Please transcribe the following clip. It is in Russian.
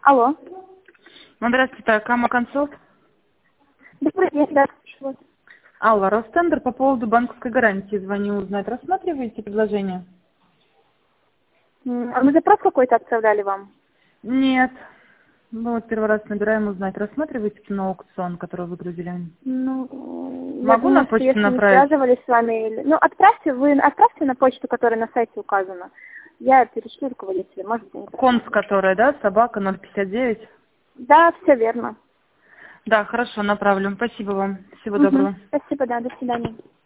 Алло. Здравствуйте, Кама Консулт. Добрый день, да. Вот. Алла, Ростендер, по поводу банковской гарантии звоню узнать. Рассматриваете предложение? А мы запрос какой-то отправляли вам? Нет. Мы вот первый раз набираем узнать. Рассматриваете киноаукцион, который выгрузили? Ну, я Могу на думаю, что почту если не направить? связывались с вами... Ну, отправьте на почту, которая на сайте указана. Я перешлю руководителю, может быть. Конс, которая, да? Собака 059? Да, все верно. Да, хорошо, направлю. Спасибо вам. Всего доброго. Спасибо, да, до свидания.